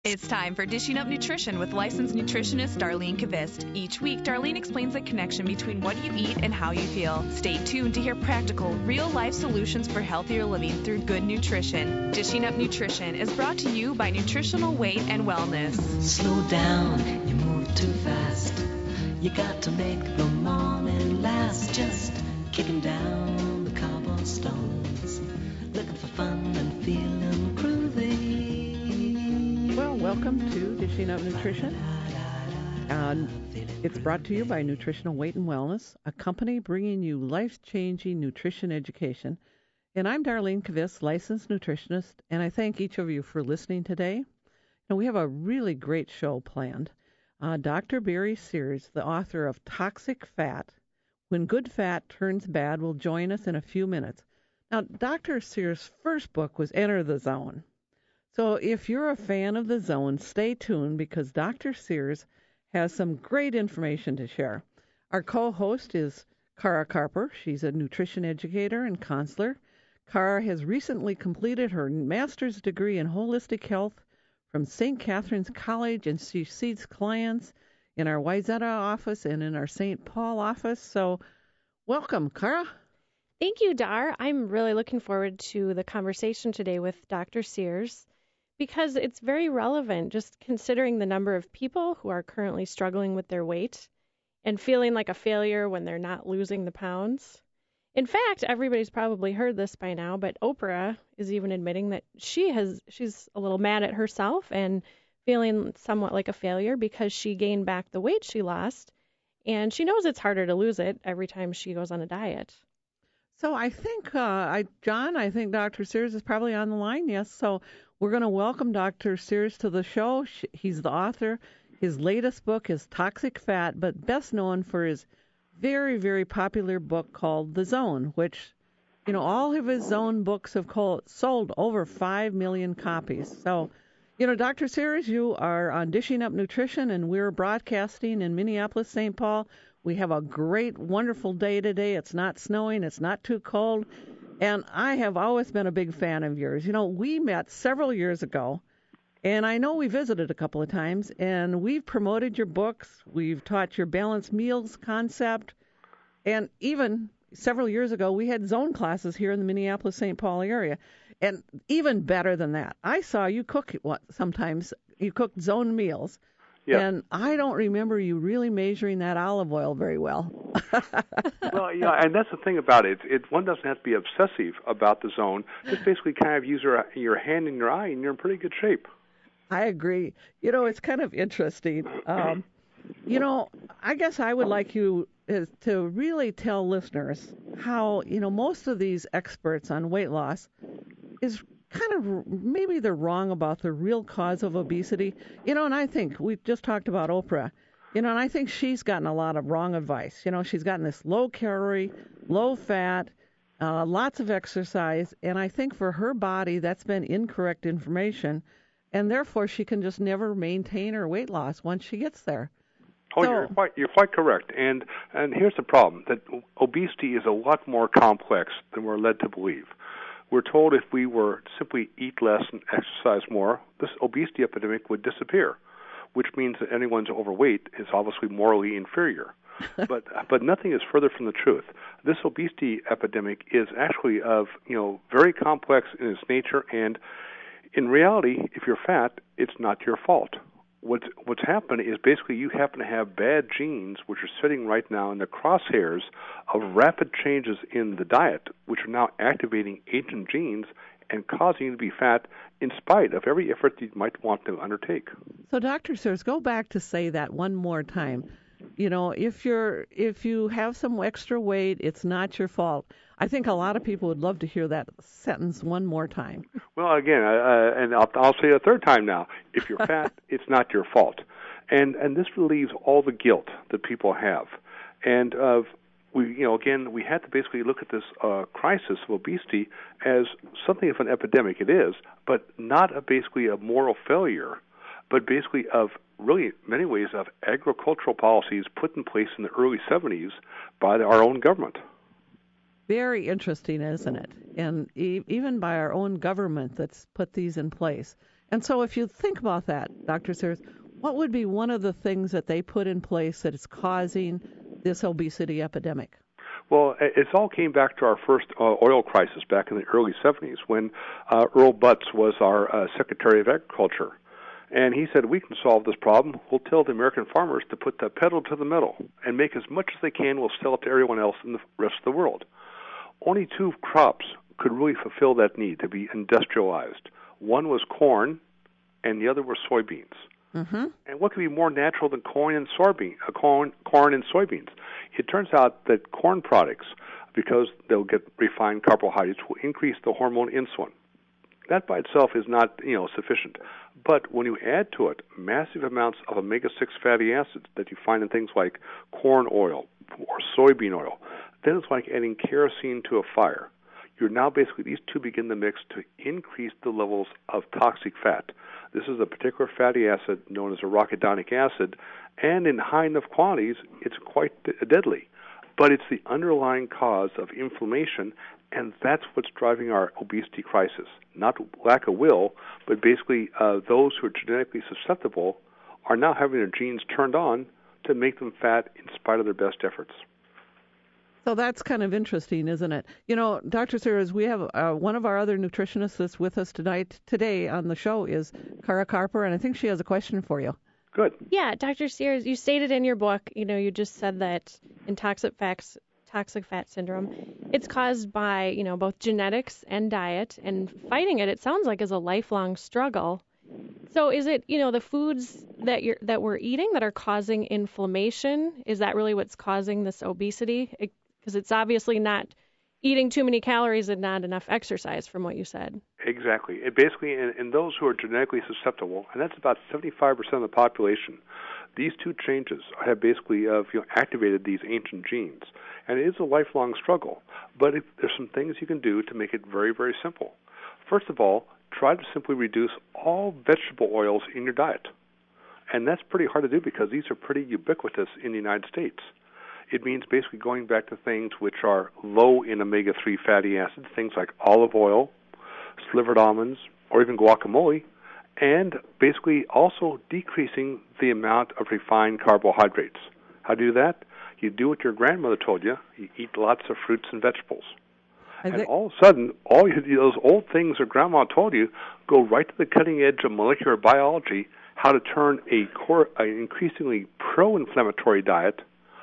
It's time for Dishing Up Nutrition with licensed nutritionist Darlene Kvist. Each week, Darlene explains the connection between what you eat and how you feel. Stay tuned to hear practical, real-life solutions for healthier living through good nutrition. Dishing Up Nutrition is brought to you by Nutritional Weight and Wellness. Slow down, you move too fast. You got to make the morning last. Just kicking down the cobblestones, looking for fun and feeling groovy. Well, welcome to Dishing Up Nutrition. It's brought to you by Nutritional Weight and Wellness, a company bringing you life-changing nutrition education. And I'm Darlene Kvist, licensed nutritionist, and I thank each of you for listening today. And we have a really great show planned. Dr. Barry Sears, the author of Toxic Fat, When Good Fat Turns Bad, will join us in a few minutes. Now, Dr. Sears' first book was Enter the Zone. So if you're a fan of The Zone, stay tuned because Dr. Sears has some great information to share. Our co-host is Cara Carper. She's a nutrition educator and counselor. Cara has recently completed her master's degree in holistic health from St. Catherine's College, and she sees clients in our Wayzata office and in our St. Paul office. So welcome, Cara. Thank you, Dar. I'm really looking forward to the conversation today with Dr. Sears, because it's very relevant, just considering the number of people who are currently struggling with their weight and feeling like a failure when they're not losing the pounds. In fact, everybody's probably heard this by now, but Oprah is even admitting that she's a little mad at herself and feeling somewhat like a failure because she gained back the weight she lost, and she knows it's harder to lose it every time she goes on a diet. So I think, John, I think Dr. Sears is probably on the line. Yes. So we're going to welcome Dr. Sears to the show. He's the author. His latest book is Toxic Fat, but best known for his very, very popular book called The Zone, which, all of his Zone books have sold over 5 million copies. So, Dr. Sears, you are on Dishing Up Nutrition, and we're broadcasting in Minneapolis, St. Paul. We have a great, wonderful day today. It's not snowing. It's not too cold. And I have always been a big fan of yours. We met several years ago, and I know we visited a couple of times, and we've promoted your books. We've taught your balanced meals concept. And even several years ago, we had Zone classes here in the Minneapolis-St. Paul area. And even better than that, I saw you cook sometimes. You cooked Zone meals. Yeah. And I don't remember you really measuring that olive oil very well. Well, and that's the thing about it. One doesn't have to be obsessive about the Zone. Just basically kind of use your hand in your eye, and you're in pretty good shape. I agree. It's kind of interesting. I guess I would like you to really tell listeners how, most of these experts on weight loss is kind of maybe they're wrong about the real cause of obesity. And I think we just talked about Oprah, and I think she's gotten a lot of wrong advice. She's gotten this low calorie, low fat, lots of exercise. And I think for her body, that's been incorrect information. And therefore, she can just never maintain her weight loss once she gets there. Oh, you're quite correct. And here's the problem, that obesity is a lot more complex than we're led to believe. We're told if we were to simply eat less and exercise more, this obesity epidemic would disappear, which means that anyone's overweight is obviously morally inferior. But nothing is further from the truth. This obesity epidemic is actually very complex in its nature, and in reality, if you're fat, it's not your fault. What's happened is basically you happen to have bad genes which are sitting right now in the crosshairs of rapid changes in the diet, which are now activating ancient genes and causing you to be fat in spite of every effort you might want to undertake. So, Dr. Sears, go back to say that one more time. If you have some extra weight, it's not your fault. I think a lot of people would love to hear that sentence one more time. Well, again, and I'll say it a third time now. If you're fat, it's not your fault. And this relieves all the guilt that people have. And we had to basically look at this crisis of obesity as something of an epidemic. It is, but not basically a moral failure, but basically of really many ways of agricultural policies put in place in the early 70s by our own government. Very interesting, isn't it? And even by our own government that's put these in place. And so if you think about that, Dr. Sears, what would be one of the things that they put in place that is causing this obesity epidemic? Well, it all came back to our first oil crisis back in the early 70s when Earl Butz was our Secretary of Agriculture. And he said, we can solve this problem. We'll tell the American farmers to put the pedal to the metal and make as much as they can. We'll sell it to everyone else in the rest of the world. Only two crops could really fulfill that need to be industrialized. One was corn, and the other were soybeans. Mm-hmm. And what could be more natural than corn and soybeans? It turns out that corn products, because they'll get refined carbohydrates, will increase the hormone insulin. That by itself is not, sufficient. But when you add to it massive amounts of omega-6 fatty acids that you find in things like corn oil or soybean oil, then it's like adding kerosene to a fire. You're now basically, these two begin to mix to increase the levels of toxic fat. This is a particular fatty acid known as arachidonic acid, and in high enough quantities, it's quite deadly. But it's the underlying cause of inflammation, and that's what's driving our obesity crisis. Not lack of will, but basically those who are genetically susceptible are now having their genes turned on to make them fat in spite of their best efforts. So that's kind of interesting, isn't it? Dr. Sears, we have one of our other nutritionists that's with us today on the show is Cara Carper, and I think she has a question for you. Good. Yeah, Dr. Sears, you stated in your book, you just said that in toxic fat syndrome, it's caused by, both genetics and diet, and fighting it sounds like is a lifelong struggle. So is it, the foods that we're eating that are causing inflammation? Is that really what's causing this obesity? Because it's obviously not eating too many calories and not enough exercise from what you said. Exactly. It basically, in those who are genetically susceptible, and that's about 75% of the population, these two changes have basically activated these ancient genes. And it is a lifelong struggle. But there's some things you can do to make it very, very simple. First of all, try to simply reduce all vegetable oils in your diet. And that's pretty hard to do because these are pretty ubiquitous in the United States. It means basically going back to things which are low in omega-3 fatty acids, things like olive oil, slivered almonds, or even guacamole, and basically also decreasing the amount of refined carbohydrates. How do you do that? You do what your grandmother told you. You eat lots of fruits and vegetables. And all of a sudden, those old things that Grandma told you go right to the cutting edge of molecular biology, how to turn an increasingly pro-inflammatory diet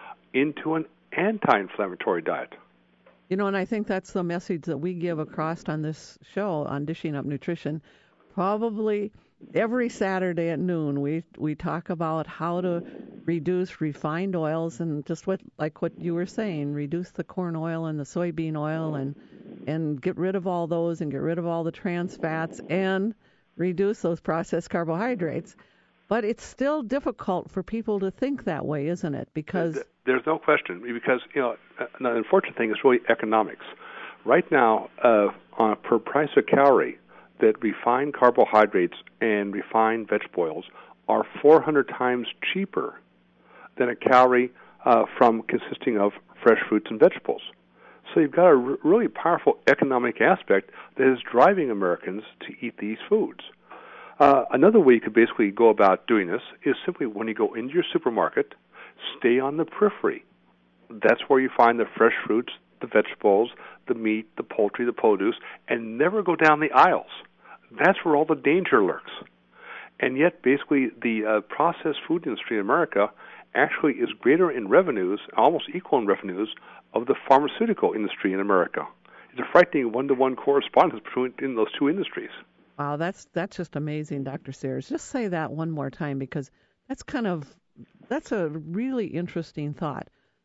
into an anti-inflammatory diet. And I think that's the message that we give across on this show on Dishing Up Nutrition. Probably every Saturday at noon, we talk about how to reduce refined oils and just what you were saying, reduce the corn oil and the soybean oil and get rid of all those and get rid of all the trans fats and reduce those processed carbohydrates. But it's still difficult for people to think that way, isn't it? Because there's no question. Because the unfortunate thing is really economics. Right now, on a per price of calorie, that refined carbohydrates and refined vegetable oils are 400 times cheaper than a calorie from consisting of fresh fruits and vegetables. So you've got a really powerful economic aspect that is driving Americans to eat these foods. Another way you could basically go about doing this is simply when you go into your supermarket, stay on the periphery. That's where you find the fresh fruits, the vegetables, the meat, the poultry, the produce, and never go down the aisles. That's where all the danger lurks. And yet, basically, the processed food industry in America actually is greater in revenues, almost equal in revenues, of the pharmaceutical industry in America. It's a frightening one-to-one correspondence between those two industries. Wow, that's just amazing, Dr. Sears. Just say that one more time because that's a really interesting thought.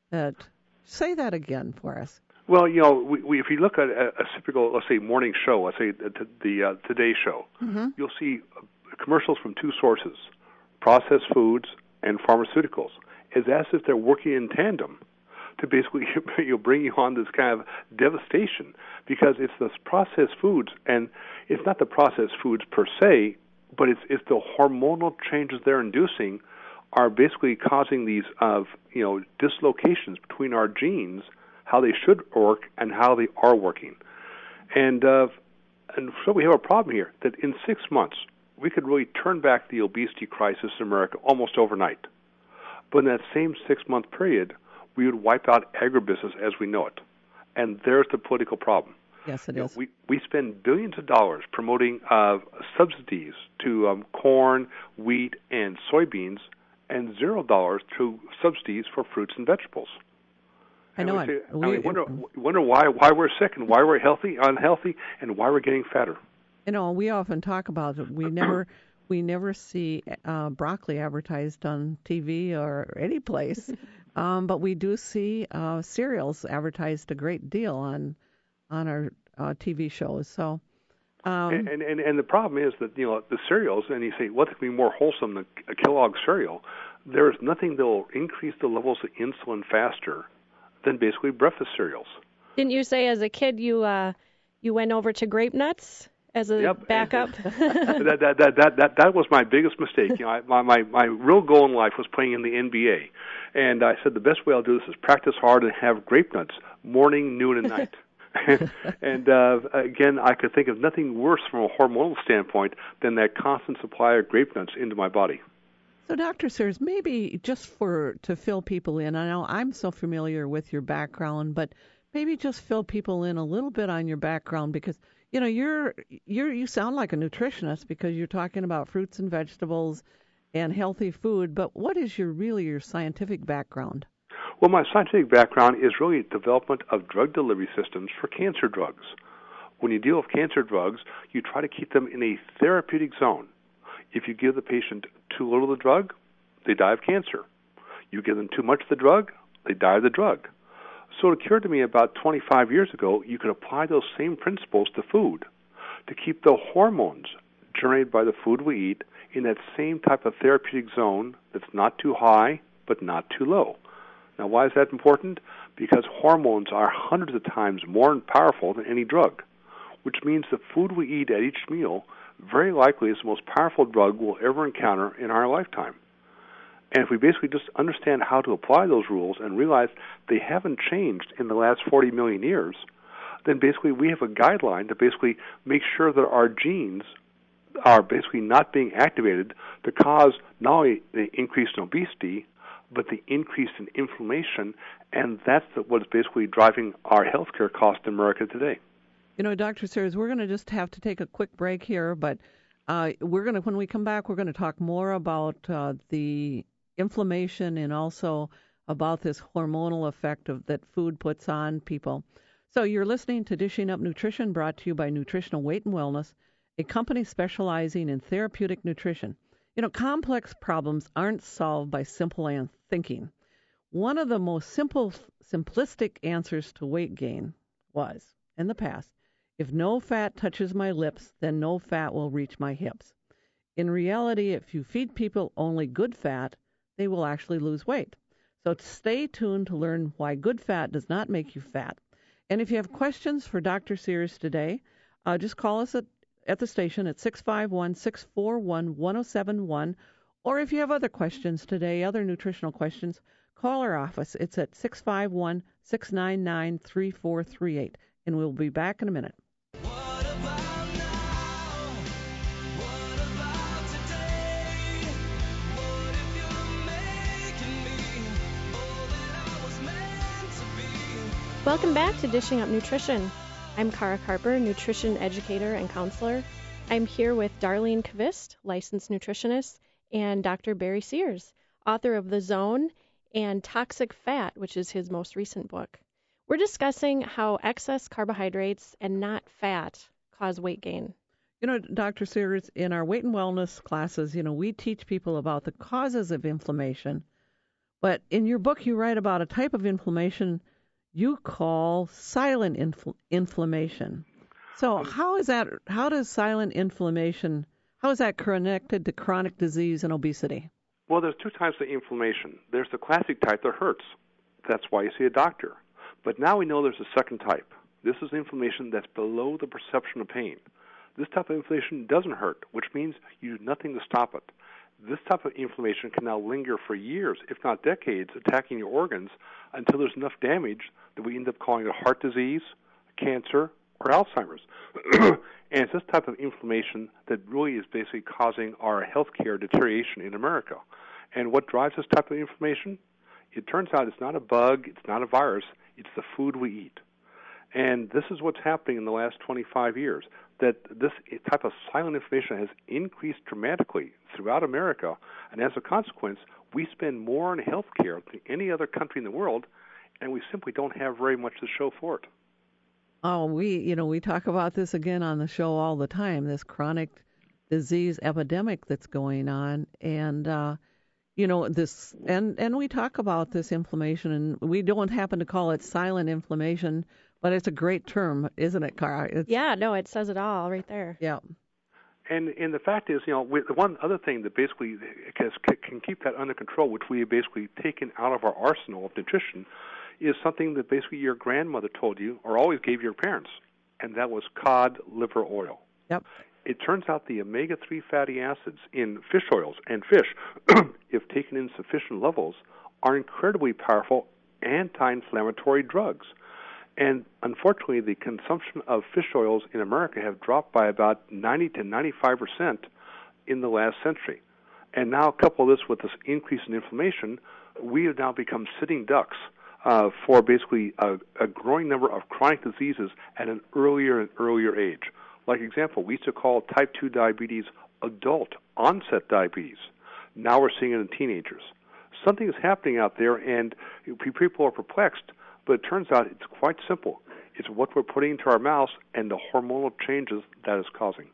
Say that again for us. Well, if you look at a typical, let's say, morning show, let's say the Today Show, mm-hmm. You'll see commercials from two sources, processed foods and pharmaceuticals. It's as if they're working in tandem to basically bring you on this kind of devastation because it's the processed foods, and it's not the processed foods per se, but it's the hormonal changes they're inducing are basically causing these dislocations between our genes, how they should work and how they are working. And so we have a problem here that in 6 months we could really turn back the obesity crisis in America almost overnight. But in that same 6-month period, we would wipe out agribusiness as we know it. And there's the political problem. Yes, it is. We spend billions of dollars promoting subsidies to corn, wheat, and soybeans, and $0 to subsidies for fruits and vegetables. I know. We wonder why we're sick and why we're unhealthy, and why we're getting fatter. We often talk about it. We never see broccoli advertised on TV or any place, but we do see cereals advertised a great deal on our TV shows. So, and the problem is that the cereals, and you say what could be more wholesome than a Kellogg cereal? There is nothing that will increase the levels of insulin faster than basically breakfast cereals. Didn't you say as a kid you went over to grape nuts as a backup? That was my biggest mistake. My real goal in life was playing in the NBA, and I said the best way I'll do this is practice hard and have grape nuts morning, noon, and night. And again, I could think of nothing worse from a hormonal standpoint than that constant supply of grape nuts into my body. So, Dr. Sears, maybe just to fill people in, I know I'm so familiar with your background, but maybe just fill people in a little bit on your background, because you sound like a nutritionist because you're talking about fruits and vegetables and healthy food. But what is your scientific background? Well, my scientific background is really development of drug delivery systems for cancer drugs. When you deal with cancer drugs, you try to keep them in a therapeutic zone. If you give the patient too little of the drug, they die of cancer. You give them too much of the drug, they die of the drug. So it occurred to me about 25 years ago, you could apply those same principles to food to keep the hormones generated by the food we eat in that same type of therapeutic zone that's not too high but not too low. Now, why is that important? Because hormones are hundreds of times more powerful than any drug, which means the food we eat at each meal very likely is the most powerful drug we'll ever encounter in our lifetime. And if we basically just understand how to apply those rules and realize they haven't changed in the last 40 million years, then basically we have a guideline to basically make sure that our genes are basically not being activated to cause not only the increase in obesity, but the increase in inflammation, and that's what is basically driving our healthcare cost in America today. Dr. Sears, we're going to just have to take a quick break here, but when we come back, we're going to talk more about the inflammation and also about this hormonal effect that food puts on people. So you're listening to Dishing Up Nutrition, brought to you by Nutritional Weight and Wellness, a company specializing in therapeutic nutrition. Complex problems aren't solved by simple thinking. One of the most simplistic answers to weight gain was, in the past, if no fat touches my lips, then no fat will reach my hips. In reality, if you feed people only good fat, they will actually lose weight. So stay tuned to learn why good fat does not make you fat. And if you have questions for Dr. Sears today, just call us at the station at 651-641-1071. Or if you have other questions today, other nutritional questions, call our office. It's at 651-699-3438. And we'll be back in a minute. Welcome back to Dishing Up Nutrition. I'm Cara Carper, nutrition educator and counselor. I'm here with Darlene Kvist, licensed nutritionist, and Dr. Barry Sears, author of The Zone and Toxic Fat, which is his most recent book. We're discussing how excess carbohydrates and not fat cause weight gain. Dr. Sears, in our weight and wellness classes, we teach people about the causes of inflammation. But in your book, you write about a type of inflammation you call silent inflammation. So how is that? How does silent inflammation? How is that connected to chronic disease and obesity? Well, there's two types of inflammation. There's the classic type that hurts. That's why you see a doctor. But now we know there's a second type. This is inflammation that's below the perception of pain. This type of inflammation doesn't hurt, which means you do nothing to stop it. This type of inflammation can now linger for years, if not decades, attacking your organs until there's enough damage that we end up calling it heart disease, cancer, or Alzheimer's. And it's this type of inflammation that really is basically causing our healthcare deterioration in America. And what drives this type of inflammation? It turns out it's not a bug, it's not a virus, it's the food we eat. And this is what's happening in the last 25 years, that this type of silent inflammation has increased dramatically throughout America, and as a consequence, we spend more on health care than any other country in the world, and we simply don't have very much to show for it. Oh, we talk about this again on the show all the time, this chronic disease epidemic that's going on, and this, and we talk about this inflammation, and we don't happen to call it silent inflammation, but it's a great term, isn't it, Cara? It says it all right there. Yeah. And the fact is, the one other thing that basically can keep that under control, which we have basically taken out of our arsenal of nutrition, is something that basically your grandmother told you or always gave your parents, and that was cod liver oil. Yep. It turns out the omega-3 fatty acids in fish oils and fish, if taken in sufficient levels, are incredibly powerful anti-inflammatory drugs. And unfortunately, the consumption of fish oils in America have dropped by about 90 to 95% in the last century. And now couple this with this increase in inflammation, we have now become sitting ducks for basically a growing number of chronic diseases at an earlier and earlier age. Like example, we used to call type 2 diabetes adult onset diabetes. Now we're seeing it in teenagers. Something is happening out there, and people are perplexed. But it turns out it's quite simple. It's what we're putting into our mouths and the hormonal changes that is causing.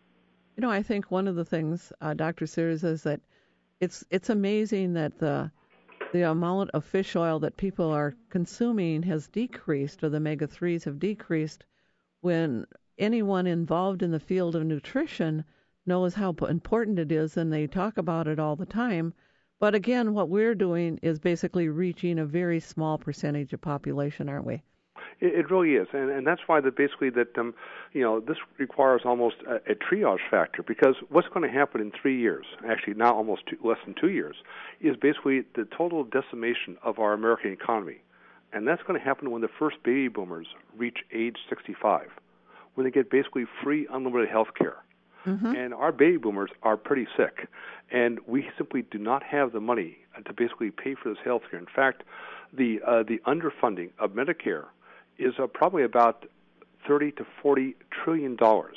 I think one of the things, Dr. Sears, is that it's amazing that the amount of fish oil that people are consuming has decreased, or the omega-3s have decreased, when anyone involved in the field of nutrition knows how important it is, and they talk about it all the time. But again, what we're doing is basically reaching a very small percentage of population, aren't we? It really is, and that's why this requires almost a triage factor, because what's going to happen in 3 years, actually now almost less than 2 years, is basically the total decimation of our American economy. And that's going to happen when the first baby boomers reach age 65, when they get basically free, unlimited health care. Mm-hmm. And our baby boomers are pretty sick, and we simply do not have the money to basically pay for this health care. In fact, the underfunding of Medicare is probably about $30 to $40 trillion.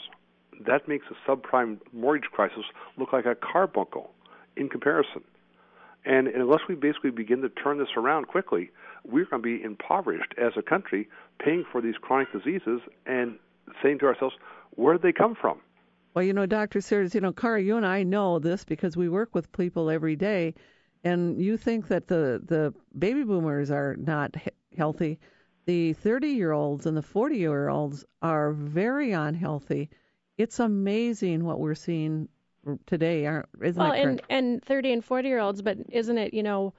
That makes the subprime mortgage crisis look like a carbuncle in comparison. And unless we basically begin to turn this around quickly, we're going to be impoverished as a country, paying for these chronic diseases and saying to ourselves, where did they come from? Well, Dr. Sears, Cara, you and I know this because we work with people every day, and you think that the baby boomers are not healthy. The 30-year-olds and the 40-year-olds are very unhealthy. It's amazing what we're seeing today, isn't it? Well, and 30 and 40-year-olds, but isn't it,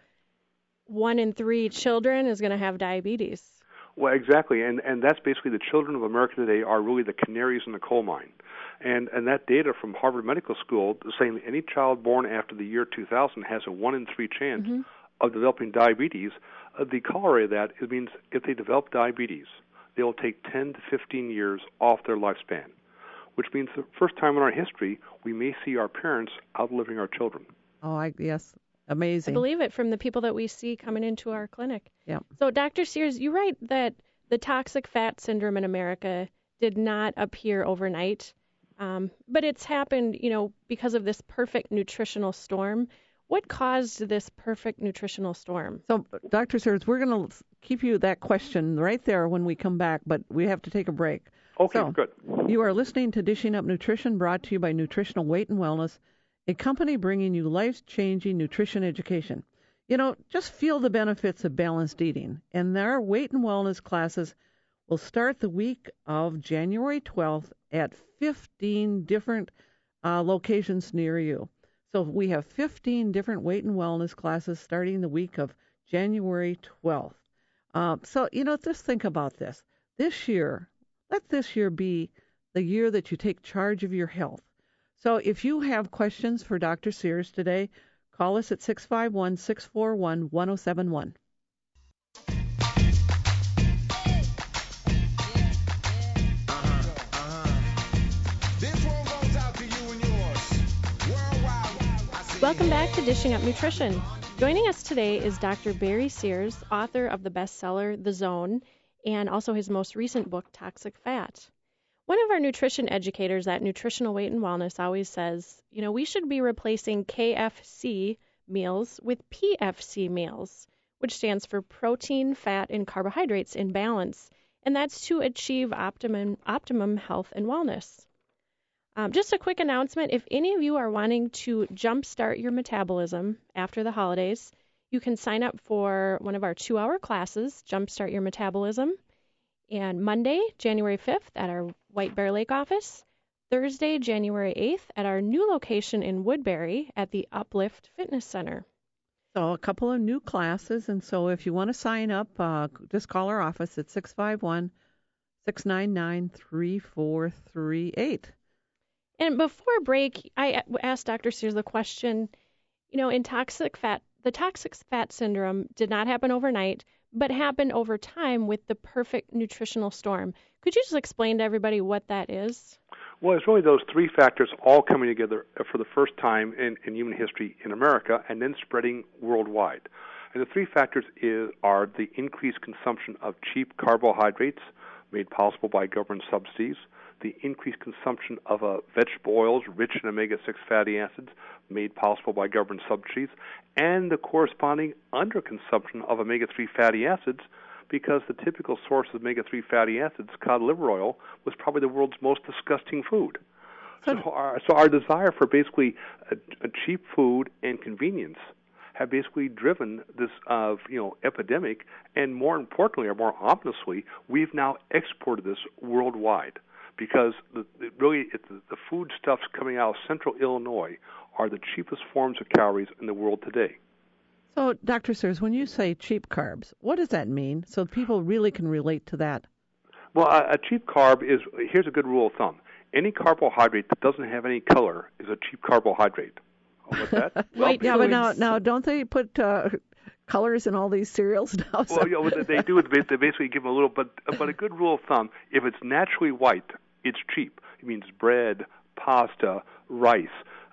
1 in 3 children is going to have diabetes? Well, exactly, and that's basically the children of America today are really the canaries in the coal mine. And that data from Harvard Medical School saying that any child born after the year 2000 has a 1 in 3 chance mm-hmm. of developing diabetes. The corollary of that, it means if they develop diabetes, they will take 10 to 15 years off their lifespan, which means the first time in our history we may see our parents outliving our children. Oh, yes. Amazing. I believe it from the people that we see coming into our clinic. Yeah. So, Dr. Sears, you write that the toxic fat syndrome in America did not appear overnight, but it's happened, because of this perfect nutritional storm. What caused this perfect nutritional storm? So, Dr. Sears, we're going to keep you that question right there when we come back, but we have to take a break. Okay, so, good. You are listening to Dishing Up Nutrition, brought to you by Nutritional Weight and Wellness, a company bringing you life-changing nutrition education. Just feel the benefits of balanced eating. And their weight and wellness classes will start the week of January 12th at 15 different locations near you. So we have 15 different weight and wellness classes starting the week of January 12th. So, just think about this. Let this year be the year that you take charge of your health. So if you have questions for Dr. Sears today, call us at 651-641-1071. Welcome back to Dishing Up Nutrition. Joining us today is Dr. Barry Sears, author of the bestseller The Zone, and also his most recent book, Toxic Fat. One of our nutrition educators at Nutritional Weight and Wellness always says, we should be replacing KFC meals with PFC meals, which stands for protein, fat, and carbohydrates in balance, and that's to achieve optimum health and wellness. Just a quick announcement, if any of you are wanting to jumpstart your metabolism after the holidays, you can sign up for one of our 2-hour classes, Jumpstart Your Metabolism, and Monday, January 5th at our White Bear Lake office, Thursday, January 8th at our new location in Woodbury at the Uplift Fitness Center. So a couple of new classes, and so if you want to sign up, just call our office at 651-699-3438. And before break, I asked Dr. Sears the question, in toxic fat, the toxic fat syndrome did not happen overnight, but happened over time with the perfect nutritional storm. Could you just explain to everybody what that is? Well, it's really those three factors all coming together for the first time in human history in America and then spreading worldwide. And the three factors are the increased consumption of cheap carbohydrates made possible by government subsidies, the increased consumption of vegetable oils rich in omega-6 fatty acids made possible by government subsidies, and the corresponding underconsumption of omega-3 fatty acids, because the typical source of omega-3 fatty acids, cod liver oil, was probably the world's most disgusting food. So our desire for basically a cheap food and convenience have basically driven this epidemic, and more importantly, or more ominously, we've now exported this worldwide. Because the foodstuffs coming out of central Illinois are the cheapest forms of calories in the world today. So, Dr. Sears, when you say cheap carbs, what does that mean so people really can relate to that? Well, a cheap carb here's a good rule of thumb. Any carbohydrate that doesn't have any color is a cheap carbohydrate. What's that? But now don't they put colors in all these cereals now? Well, they do. They basically give them a little, but a good rule of thumb: if it's naturally white, it's cheap. It means bread, pasta, rice,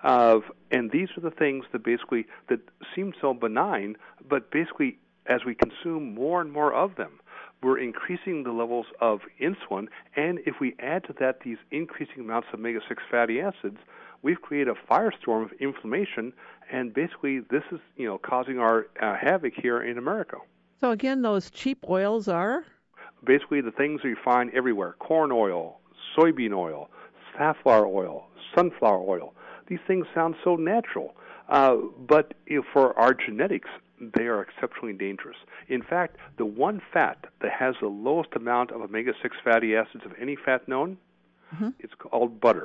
and these are the things that seem so benign, but basically as we consume more and more of them, we're increasing the levels of insulin, and if we add to that these increasing amounts of omega-6 fatty acids, we've created a firestorm of inflammation, and basically this is, causing our havoc here in America. So again, those cheap oils are? Basically the things that you find everywhere: corn oil, soybean oil, safflower oil, sunflower oil. These things sound so natural, but for our genetics, they are exceptionally dangerous. In fact, the one fat that has the lowest amount of omega-6 fatty acids of any fat known, it's called butter.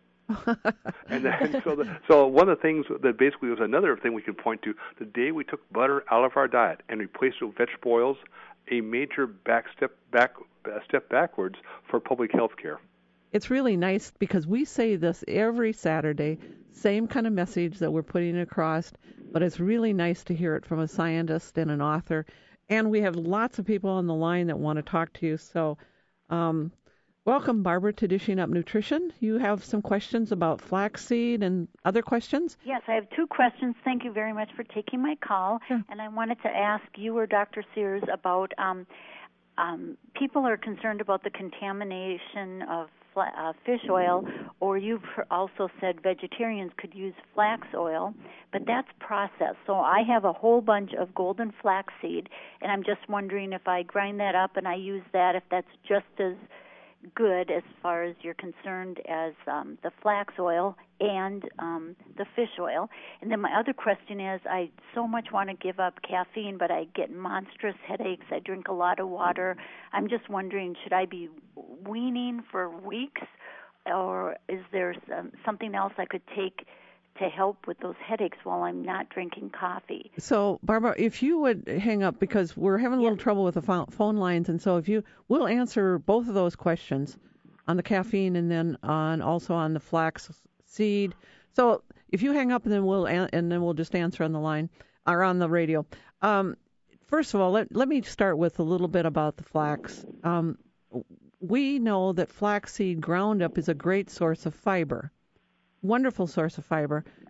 So one of the things that basically was another thing we could point to, the day we took butter out of our diet and replaced it with vegetable oils, a major step backwards for public health care. It's really nice because we say this every Saturday, same kind of message that we're putting across, but it's really nice to hear it from a scientist and an author. And we have lots of people on the line that want to talk to you. So welcome, Barbara, to Dishing Up Nutrition. You have some questions about flaxseed and other questions? Yes, I have two questions. Thank you very much for taking my call. Sure. And I wanted to ask you or Dr. Sears about people are concerned about the contamination of fish oil, or you've also said vegetarians could use flax oil, but that's processed. So I have a whole bunch of golden flaxseed, and I'm just wondering if I grind that up and I use that, if that's just as good as far as you're concerned as the flax oil and the fish oil. And then my other question is, I so much want to give up caffeine, but I get monstrous headaches. I drink a lot of water. I'm just wondering, should I be weaning for weeks, or is there something else I could take to help with those headaches while I'm not drinking coffee? So, Barbara, if you would hang up, because we're having a little trouble with the phone lines, and so we'll answer both of those questions on the caffeine and then also on the flax seed. So if you hang up, and then we'll just answer on the line or on the radio. First of all, let me start with a little bit about the flax. We know that flaxseed ground up is a great source of fiber. Wonderful source of fiber.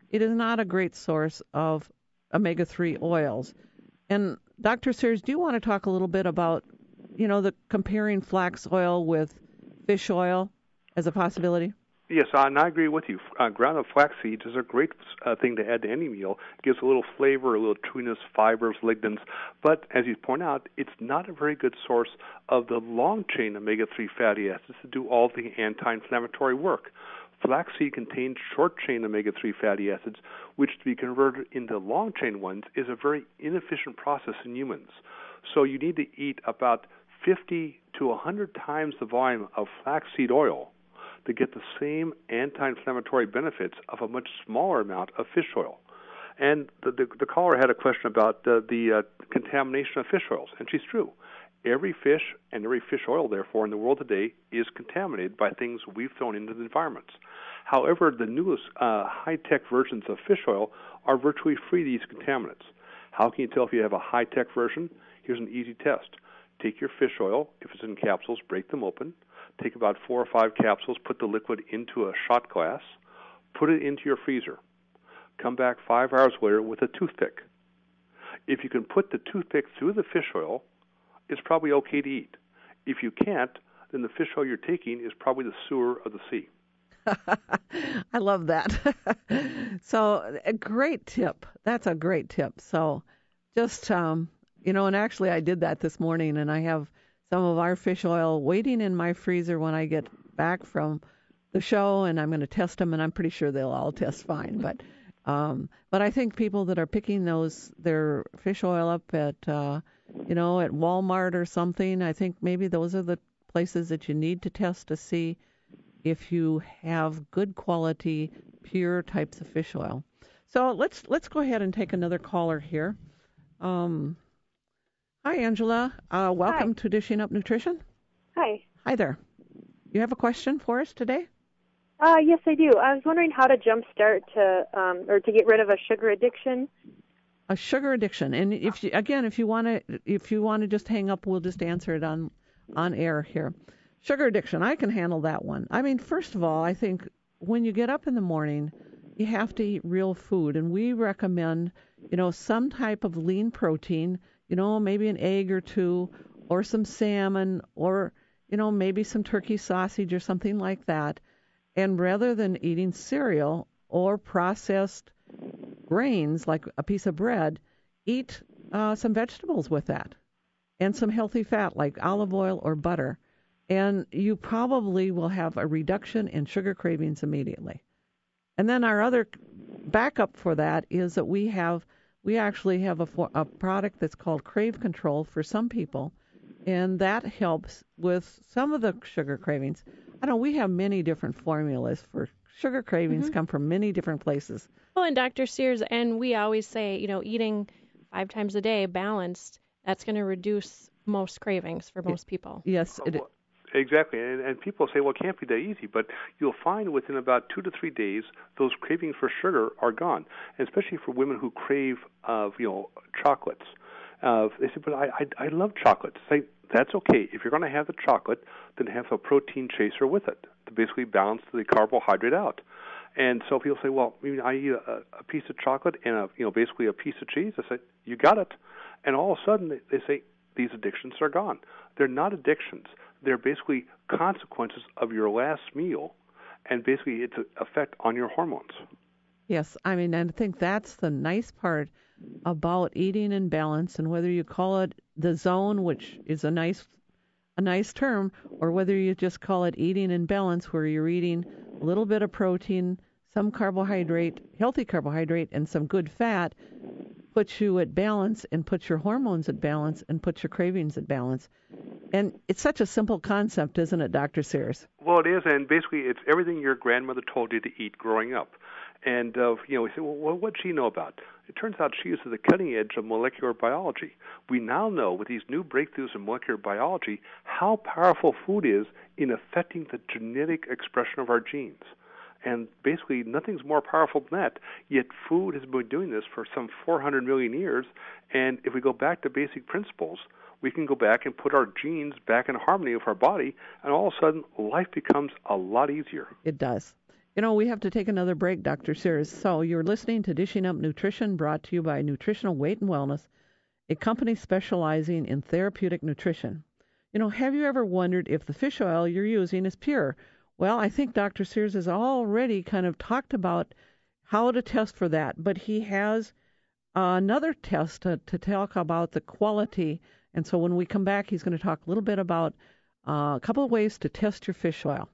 it is not a great source of omega-3 oils. And Dr. Sears, do you want to talk a little bit about, the comparing flax oil with fish oil as a possibility? Yes, and I agree with you. Ground-up flax seeds is a great thing to add to any meal. It gives a little flavor, a little chewiness, fibers, lignans. But as you point out, it's not a very good source of the long-chain omega-3 fatty acids to do all the anti-inflammatory work. Flaxseed contains short-chain omega-3 fatty acids, which to be converted into long-chain ones is a very inefficient process in humans. So you need to eat about 50 to 100 times the volume of flaxseed oil to get the same anti-inflammatory benefits of a much smaller amount of fish oil. And the caller had a question about the contamination of fish oils, and she's true. Every fish and every fish oil, therefore, in the world today is contaminated by things we've thrown into the environments. However, the newest high-tech versions of fish oil are virtually free of these contaminants. How can you tell if you have a high-tech version? Here's an easy test. Take your fish oil, if it's in capsules, break them open. Take about 4 or 5 capsules, put the liquid into a shot glass, put it into your freezer. Come back 5 hours later with a toothpick. If you can put the toothpick through the fish oil, it's probably okay to eat. If you can't, then the fish oil you're taking is probably the sewer of the sea. I love that. So a great tip. That's a great tip. So just, and actually I did that this morning, and I have some of our fish oil waiting in my freezer when I get back from the show, and I'm going to test them, and I'm pretty sure they'll all test fine. But I think people that are picking their fish oil up at, at Walmart or something, I think maybe those are the places that you need to test to see if you have good quality, pure types of fish oil. So let's go ahead and take another caller here. Hi, Angela. Welcome to Dishing Up Nutrition. Hi. Hi there. You have a question for us today? Yes, I do. I was wondering how to jumpstart to get rid of a sugar addiction. A sugar addiction, and if you want to just hang up, we'll just answer it on air here. Sugar addiction, I can handle that one. I mean, first of all, I think when you get up in the morning, you have to eat real food, and we recommend, some type of lean protein. Maybe an egg or two, or some salmon, or maybe some turkey sausage or something like that. And rather than eating cereal or processed grains like a piece of bread, eat some vegetables with that and some healthy fat like olive oil or butter. And you probably will have a reduction in sugar cravings immediately. And then our other backup for that is that we actually have a product that's called Crave Control for some people, and that helps with some of the sugar cravings. We have many different formulas for sugar cravings, come from many different places. Well, and Dr. Sears, and we always say, eating 5 times a day balanced, that's going to reduce most cravings for most people. Yes, exactly. And people say, well, it can't be that easy, but you'll find within about 2 to 3 days, those cravings for sugar are gone, and especially for women who crave, chocolates. They say, but I love chocolates. Say, that's okay. If you're going to have the chocolate, then have a protein chaser with it to basically balance the carbohydrate out. And so people say, well, I eat a piece of chocolate and basically a piece of cheese. I say, you got it. And all of a sudden they say these addictions are gone. They're not addictions. They're basically consequences of your last meal, and basically it's an effect on your hormones. Yes, and I think that's the nice part about eating in balance, and whether you call it the zone, which is a nice term, or whether you just call it eating in balance, where you're eating a little bit of protein, some carbohydrate, healthy carbohydrate, and some good fat, puts you at balance and puts your hormones at balance and puts your cravings at balance. And it's such a simple concept, isn't it, Dr. Sears? Well, it is, and basically it's everything your grandmother told you to eat growing up. And, we say, well, what'd she know about? It turns out she is at the cutting edge of molecular biology. We now know, with these new breakthroughs in molecular biology, how powerful food is in affecting the genetic expression of our genes. And basically, nothing's more powerful than that. Yet food has been doing this for some 400 million years. And if we go back to basic principles, we can go back and put our genes back in harmony with our body, and all of a sudden, life becomes a lot easier. It does. We have to take another break, Dr. Sears. So you're listening to Dishing Up Nutrition, brought to you by Nutritional Weight and Wellness, a company specializing in therapeutic nutrition. Have you ever wondered if the fish oil you're using is pure? Well, I think Dr. Sears has already kind of talked about how to test for that, but he has another test to talk about the quality. And so when we come back, he's going to talk a little bit about a couple of ways to test your fish oil.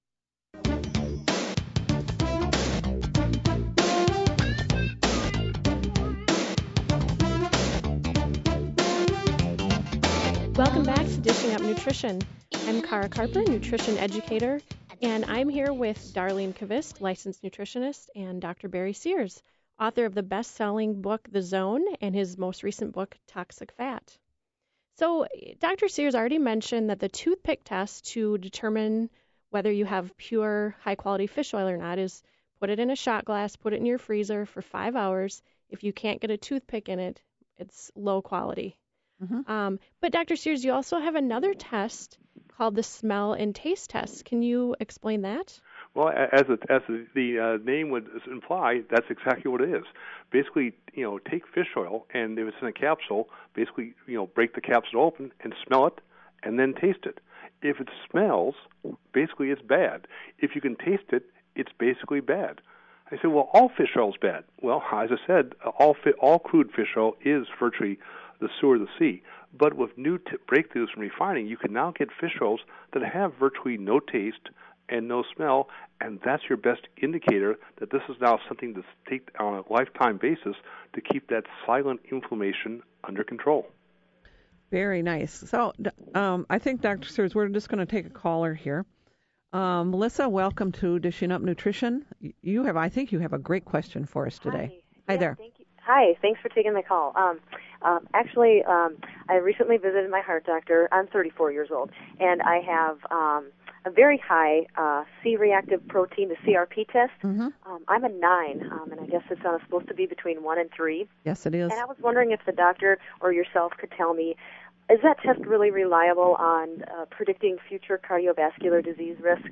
Welcome back to Dishing Up Nutrition. I'm Cara Carper, nutrition educator, and I'm here with Darlene Kvist, licensed nutritionist, and Dr. Barry Sears, author of the best-selling book, The Zone, and his most recent book, Toxic Fat. So Dr. Sears already mentioned that the toothpick test to determine whether you have pure, high-quality fish oil or not is put it in a shot glass, put it in your freezer for 5 hours. If you can't get a toothpick in it, it's low quality. Mm-hmm. But Dr. Sears, you also have another test called the smell and taste test. Can you explain that? Well, as the name would imply, that's exactly what it is. Basically, take fish oil, and if it's in a capsule, basically, break the capsule open and smell it, and then taste it. If it smells, basically it's bad. If you can taste it, it's basically bad. I said, well, all fish oil is bad. Well, as I said, all crude fish oil is virtually the sewer of the sea. But with new breakthroughs in refining, you can now get fish oils that have virtually no taste and no smell, and that's your best indicator that this is now something to take on a lifetime basis to keep that silent inflammation under control. Very nice. So I think, Dr. Sears, we're just going to take a caller here. Melissa, welcome to Dishing Up Nutrition. I think you have a great question for us today. Hi there. Thank you. Hi, thanks for taking the call. Actually, I recently visited my heart doctor. I'm 34 years old, and I have a very high C-reactive protein, the CRP test. Mm-hmm. I'm a 9, and I guess it's supposed to be between 1 and 3. Yes, it is. And I was wondering if the doctor or yourself could tell me, is that test really reliable on predicting future cardiovascular disease risk?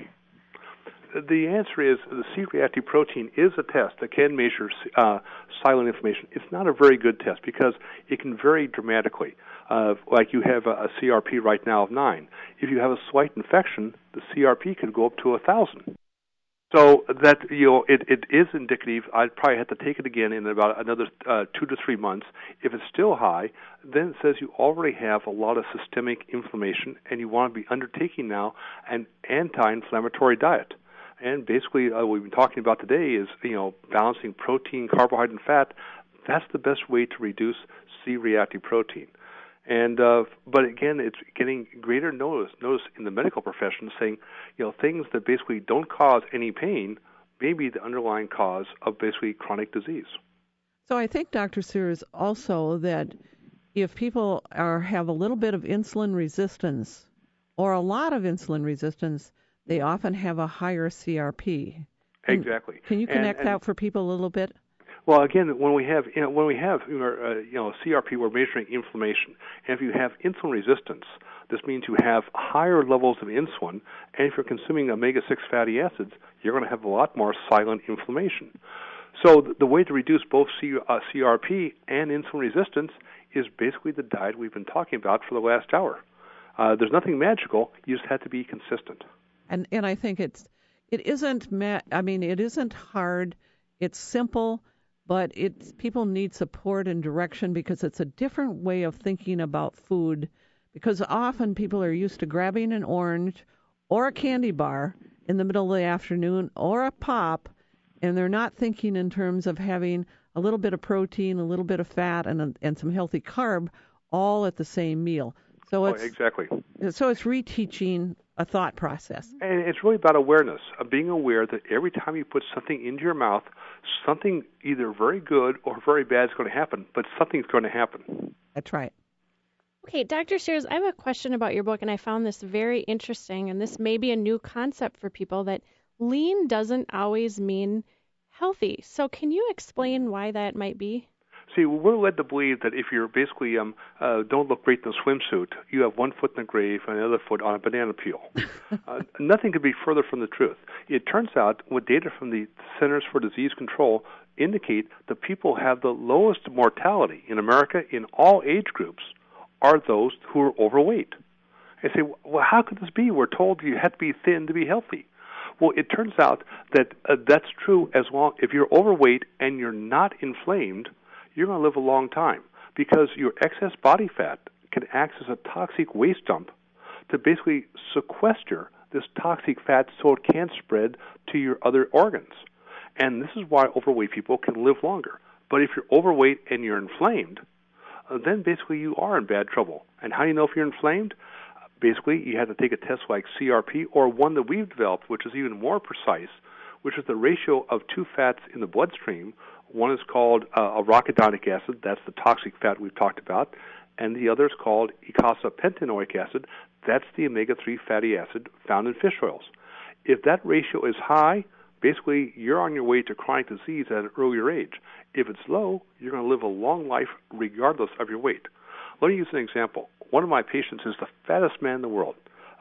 The answer is the C-reactive protein is a test that can measure silent inflammation. It's not a very good test because it can vary dramatically. Like you have a CRP right now of 9. If you have a slight infection, the CRP could go up to 1,000. So that it is indicative. I'd probably have to take it again in about another 2 to 3 months. If it's still high, then it says you already have a lot of systemic inflammation, and you want to be undertaking now an anti-inflammatory diet. And basically, what we've been talking about today is, balancing protein, carbohydrate, and fat. That's the best way to reduce C-reactive protein. And but again, it's getting greater notice in the medical profession, saying, things that basically don't cause any pain may be the underlying cause of basically chronic disease. So I think, Dr. Sears, also that if people have a little bit of insulin resistance or a lot of insulin resistance, they often have a higher CRP. Exactly. Can you connect that for people a little bit? Well, again, when we have CRP, we're measuring inflammation. And if you have insulin resistance, this means you have higher levels of insulin. And if you're consuming omega-6 fatty acids, you're going to have a lot more silent inflammation. So the way to reduce both CRP and insulin resistance is basically the diet we've been talking about for the last hour. There's nothing magical. You just have to be consistent. And I think it isn't hard. It's simple, but people need support and direction because it's a different way of thinking about food. Because often people are used to grabbing an orange or a candy bar in the middle of the afternoon or a pop, and they're not thinking in terms of having a little bit of protein, a little bit of fat, and some healthy carb all at the same meal. So exactly. So it's reteaching a thought process. And it's really about awareness, of being aware that every time you put something into your mouth, something either very good or very bad is going to happen, but something's going to happen. That's right. Okay, Dr. Sears, I have a question about your book, and I found this very interesting, and this may be a new concept for people, that lean doesn't always mean healthy. So can you explain why that might be? See, we're led to believe that if you're basically don't look great in a swimsuit, you have one foot in the grave and the other foot on a banana peel. Nothing could be further from the truth. It turns out, with data from the Centers for Disease Control indicate that people have the lowest mortality in America in all age groups are those who are overweight. I say, well, how could this be? We're told you have to be thin to be healthy. Well, it turns out that that's true as long if you're overweight and you're not inflamed, you're going to live a long time because your excess body fat can act as a toxic waste dump to basically sequester this toxic fat so it can't spread to your other organs. And this is why overweight people can live longer. But if you're overweight and you're inflamed, then basically you are in bad trouble. And how do you know if you're inflamed? Basically, you have to take a test like CRP or one that we've developed, which is even more precise, which is the ratio of two fats in the bloodstream. One is called arachidonic acid, that's the toxic fat we've talked about, and the other is called eicosapentaenoic acid, that's the omega-3 fatty acid found in fish oils. If that ratio is high, basically you're on your way to chronic disease at an earlier age. If it's low, you're going to live a long life regardless of your weight. Let me use an example. One of my patients is the fattest man in the world,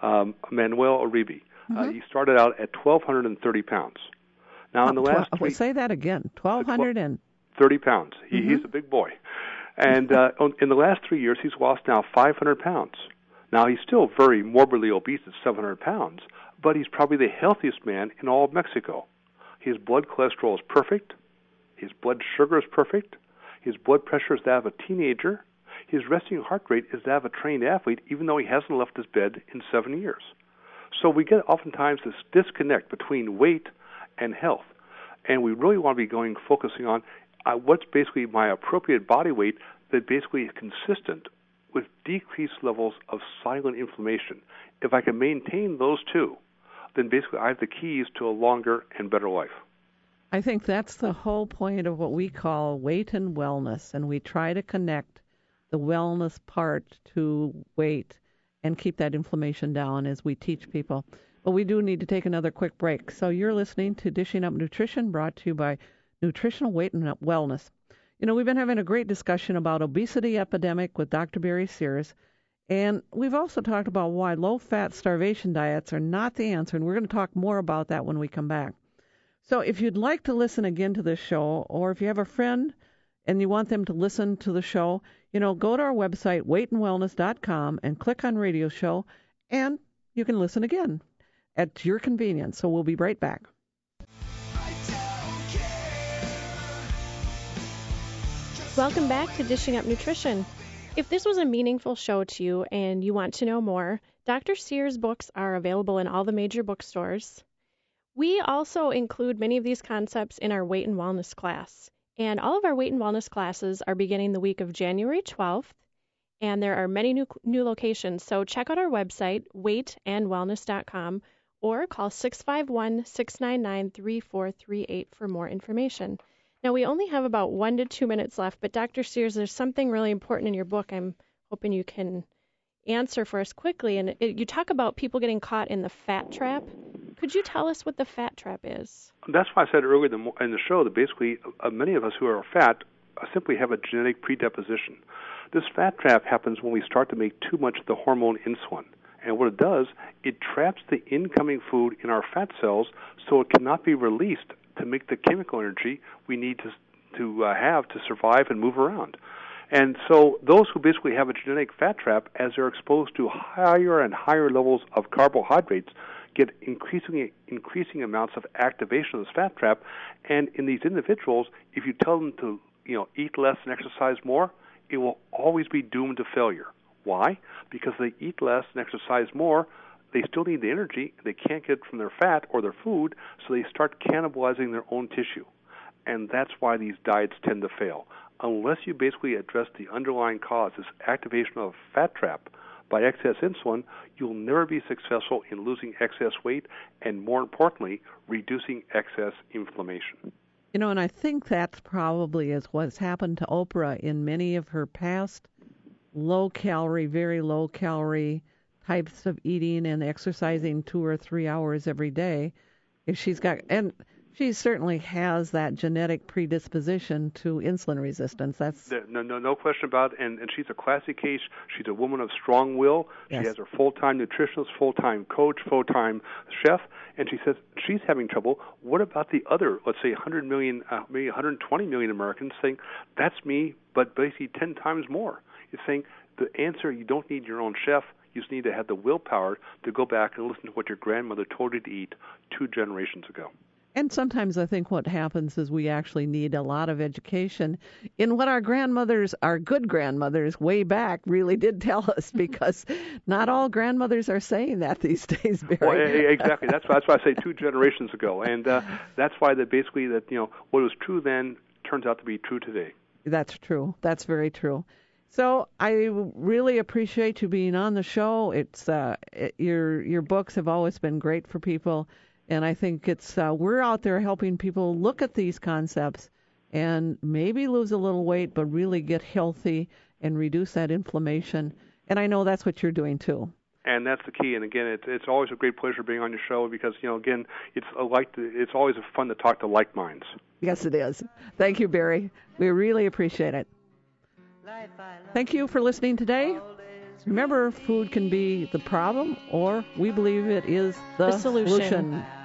Manuel Uribe. He started out at 1,230 pounds. Now, in the last say that again, 1,230 pounds. He's a big boy. And in the last 3 years, he's lost now 500 pounds. Now, he's still very morbidly obese at 700 pounds, but he's probably the healthiest man in all of Mexico. His blood cholesterol is perfect. His blood sugar is perfect. His blood pressure is that of a teenager. His resting heart rate is that of a trained athlete, even though he hasn't left his bed in 7 years. So we get oftentimes this disconnect between weight and health. And we really want to be focusing on what's basically my appropriate body weight that basically is consistent with decreased levels of silent inflammation. If I can maintain those two, then basically I have the keys to a longer and better life. I think that's the whole point of what we call weight and wellness, and we try to connect the wellness part to weight and keep that inflammation down as we teach people. But we do need to take another quick break. So you're listening to Dishing Up Nutrition, brought to you by Nutritional Weight and Wellness. You know, we've been having a great discussion about obesity epidemic with Dr. Barry Sears, and we've also talked about why low-fat starvation diets are not the answer, and we're going to talk more about that when we come back. So if you'd like to listen again to this show, or if you have a friend and you want them to listen to the show, you know, go to our website, weightandwellness.com, and click on Radio Show, and you can listen again at your convenience. So we'll be right back. Welcome back to Dishing Up Nutrition. If this was a meaningful show to you and you want to know more, Dr. Sears' books are available in all the major bookstores. We also include many of these concepts in our Weight and Wellness class. And all of our Weight and Wellness classes are beginning the week of January 12th, and there are many new locations. So check out our website, weightandwellness.com, or call 651-699-3438 for more information. Now, we only have about 1 to 2 minutes left, but Dr. Sears, there's something really important in your book I'm hoping you can answer for us quickly. And you talk about people getting caught in the fat trap. Could you tell us what the fat trap is? That's why I said earlier in the show that basically many of us who are fat simply have a genetic predisposition. This fat trap happens when we start to make too much of the hormone insulin. And what it does, it traps the incoming food in our fat cells so it cannot be released to make the chemical energy we need to have to survive and move around. And so those who basically have a genetic fat trap, as they're exposed to higher and higher levels of carbohydrates, get increasing amounts of activation of this fat trap. And in these individuals, if you tell them to eat less and exercise more, it will always be doomed to failure. Why? Because they eat less and exercise more, they still need the energy they can't get from their fat or their food, so they start cannibalizing their own tissue. And that's why these diets tend to fail. Unless you basically address the underlying cause, this activation of a fat trap by excess insulin, you'll never be successful in losing excess weight and, more importantly, reducing excess inflammation. You know, and I think that's probably is what's happened to Oprah in many of her past low-calorie, very low-calorie types of eating and exercising 2 or 3 hours every day. If she's got, and She certainly has that genetic predisposition to insulin resistance. That's no question about it. And she's a classic case. She's a woman of strong will. Yes. She has her full-time nutritionist, full-time coach, full-time chef, and she says she's having trouble. What about the other, let's say 100 million, maybe 120 million Americans saying, that's me, but basically 10 times more? You're saying the answer, you don't need your own chef. You just need to have the willpower to go back and listen to what your grandmother told you to eat 2 generations ago. And sometimes I think what happens is we actually need a lot of education in what our grandmothers, our good grandmothers way back really did tell us, because not all grandmothers are saying that these days, Barry. Well, exactly. That's why I say 2 generations ago. And that's why that basically that, what was true then turns out to be true today. That's true. That's very true. So I really appreciate you being on the show. It's your books have always been great for people. And I think it's we're out there helping people look at these concepts and maybe lose a little weight, but really get healthy and reduce that inflammation. And I know that's what you're doing too. And that's the key. And again, it's always a great pleasure being on your show because again, it's always fun to talk to like minds. Yes, it is. Thank you, Barry. We really appreciate it. Thank you for listening today. Remember, food can be the problem, or we believe it is the solution.